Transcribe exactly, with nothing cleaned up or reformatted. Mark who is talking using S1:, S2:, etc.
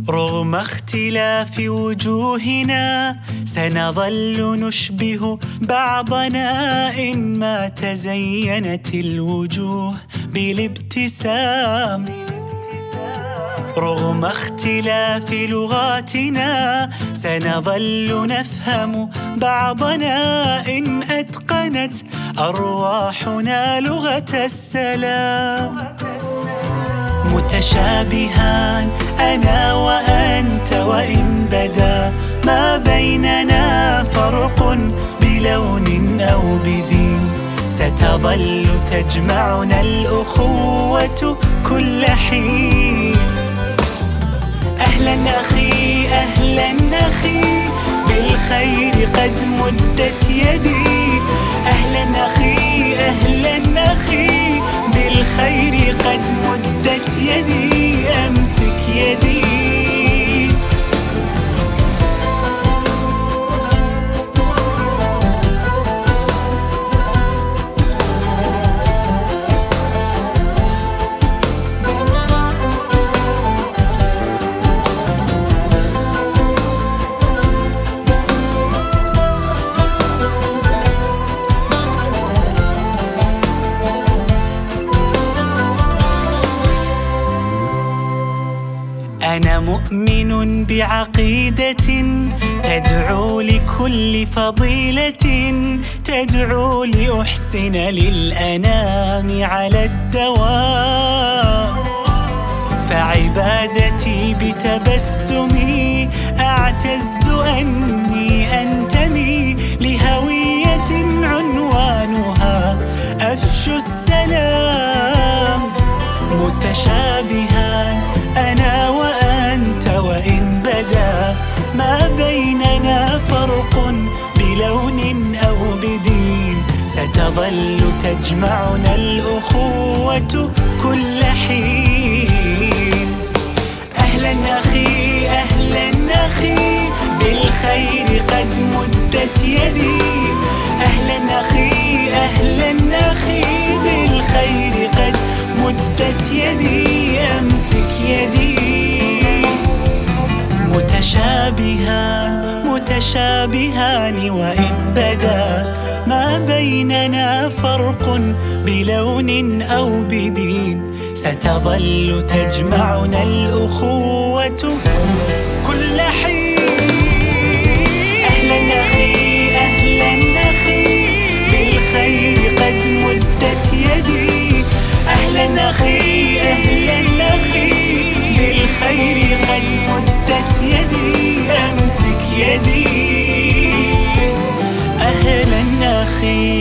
S1: رغم اختلاف وجوهنا سنظل نشبه بعضنا إن ما تزينت الوجوه بالابتسام. رغم اختلاف لغاتنا سنظل نفهم بعضنا إن أتقنت أرواحنا لغة السلام. متشابهان أنا وأنت وإن بدا ما بيننا فرق بلون أو بدين ستظل تجمعنا الأخوة كل حين. أهلا أخي أهلا أخي بالخير قد مدت يدي. أهلا أخي أهلا أخي بالخير قد مدت يدي أمسك يدي. أنا مؤمن بعقيدة تدعو لكل فضيلة تدعو لأحسن للأنام على الدوام. فعبادتي بتبسمي أعتز أني أنتمي لهوية عنوانها أفشو السلام. متشابهان أنا وأنت وإن بدا ما بيننا فرق بلون أو بدين ستظل تجمعنا الأخوة كل حين. أهلا أخي أهلا أخي بالخير قد مدت يدي. أهلا أخي أهلا أخي بالخير قد مدت يدي أمسك يدي. متشابهان متشابهان وإن بدا ما بيننا فرق بلون أو بدين ستظل تجمعنا الأخوة كل حين. أهلا أخي أهلا أخي بالخير قد مدت يدي. أهلا أخي أهلا أخي بالخير قد مدت يدي أمسك يدي. أهلا أخي